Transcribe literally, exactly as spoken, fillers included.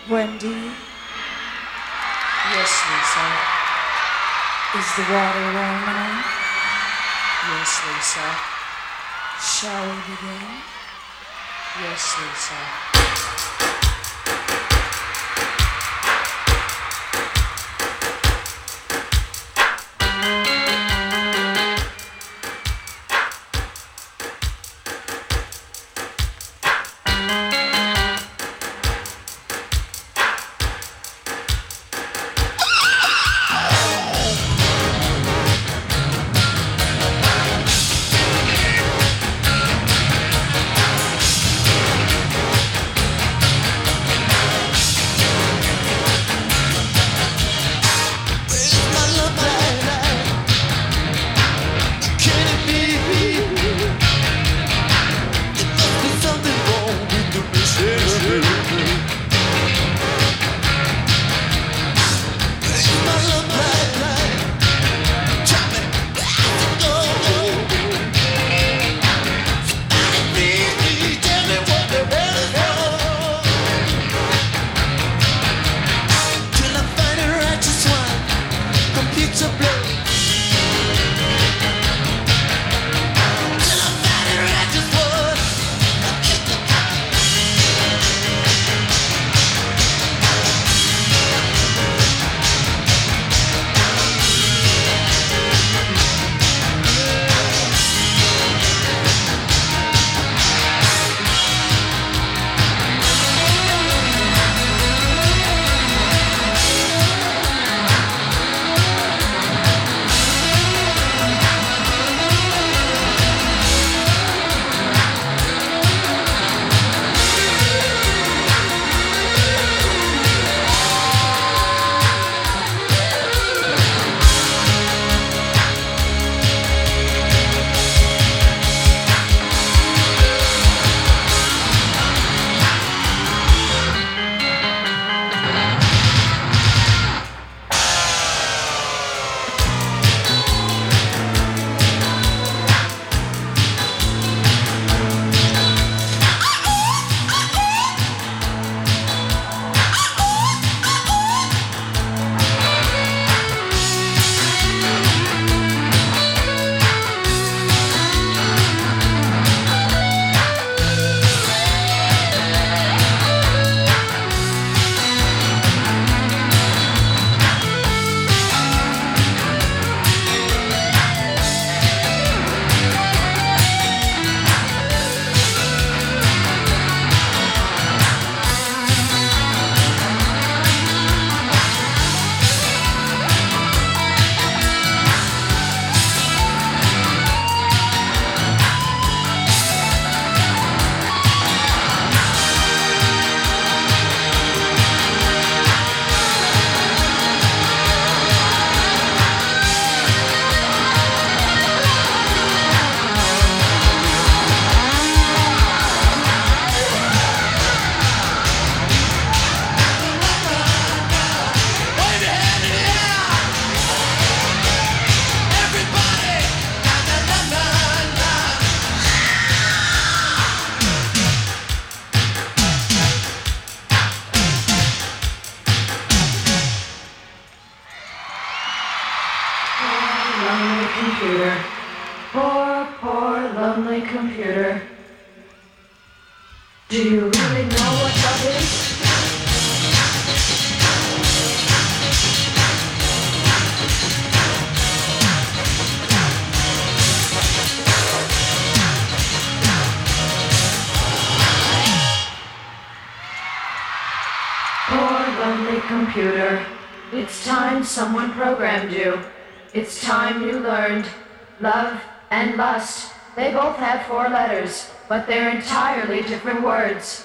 Wendy, Yes, Lisa. is the water warm enough? Yes, Lisa. Shall we begin? Yes, Lisa. Lonely computer. Poor, poor, lonely computer. Do you really know what love is? Poor, lonely computer. It's time someone programmed you. It's time you learned. Love and lust, they both have four letters, but they're entirely different words.